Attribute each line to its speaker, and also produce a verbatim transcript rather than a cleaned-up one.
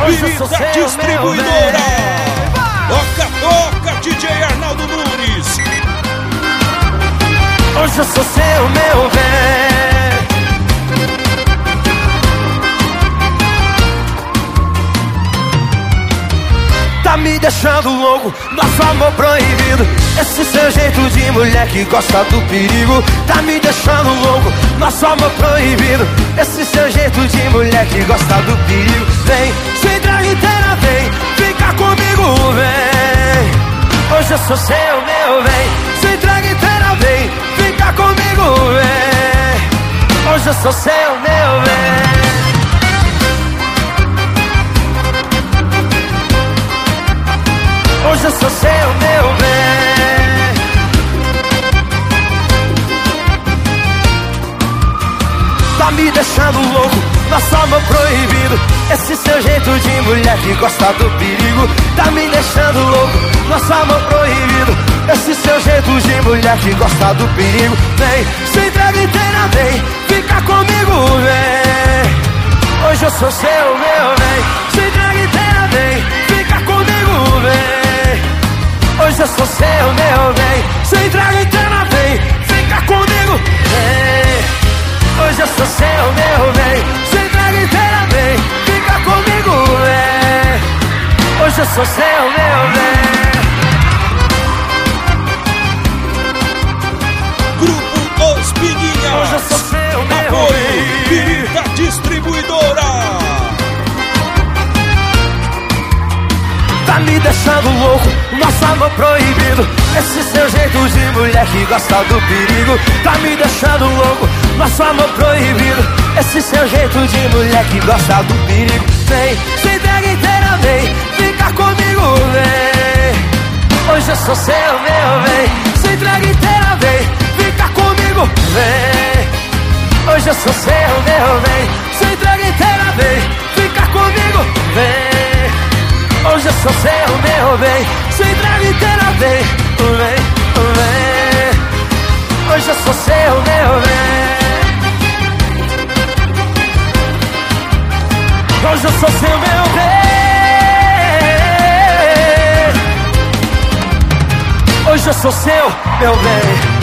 Speaker 1: Birita Distribuidora. Toca, toca, D J Arnaldo Nunes.
Speaker 2: Hoje eu sou seu, meu bem. Tá me deixando louco, nosso amor proibido. Esse seu jeito de mulher que gosta do perigo. Tá me deixando louco, nosso amor proibido. Esse seu jeito de mulher que gosta do perigo. Vem, se entrega inteira, vem, fica comigo, vem. Hoje eu sou seu, meu bem. Se entrega inteira, vem, fica comigo, vem. Hoje eu sou seu, meu bem. Hoje eu sou seu, meu bem. Tá me deixando louco, nosso amor proibido. Esse seu jeito de mulher que gosta do perigo. Tá me deixando louco, nosso amor proibido. Esse seu jeito de mulher que gosta do perigo. Vem, se entrega inteira, vem, fica comigo, vem. Hoje eu sou seu, meu bem. Se entrega inteira, vem, fica comigo, vem. Hoje eu sou seu, meu bem. Se entrega inteira, vem, fica comigo, vem. Hoje eu sou seu, meu bem. Se entrega inteira, vem, fica comigo, vem. Hoje eu sou seu, meu bem.
Speaker 1: Grupo Os Piguinhas.
Speaker 2: Hoje eu sou seu, meu
Speaker 1: Apoio
Speaker 2: bem.
Speaker 1: Birita Distribuidora.
Speaker 2: Tá me deixando louco, nosso amor proibido. Esse seu jeito de mulher que gosta do perigo. Tá me deixando louco, nosso amor proibido. Esse seu jeito de mulher que gosta do perigo. Vem, se entrega inteira, vem, fica comigo, vem. Hoje eu sou seu, meu bem. Se entrega inteira, vem, fica comigo, vem. Hoje eu sou seu, meu bem. Se entrega inteira, vem, fica comigo, vem. Hoje eu sou seu, meu bem. Se entrega inteira, vem, vem, vem. Hoje eu sou seu, meu bem. Hoje eu sou seu, meu bem. Hoje eu sou seu, meu bem.